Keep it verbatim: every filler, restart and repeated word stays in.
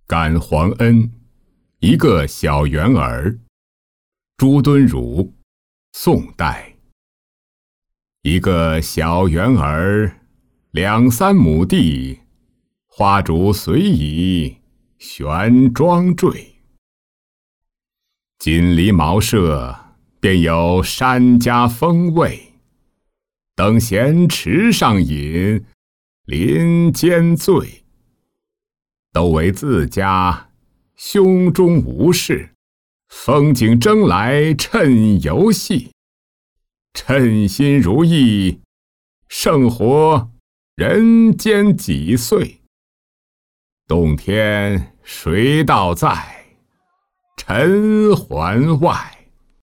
感皇恩，一个小圆儿。朱敦儒，宋代。一个小圆儿，两三亩地，花烛随意悬装坠。锦鲤茅舍，便有山家风味。等闲池上饮，林间醉。都为自家，胸中无事，风景争来趁游戏。称心如意，胜活人间几岁。洞天谁道在？尘寰外。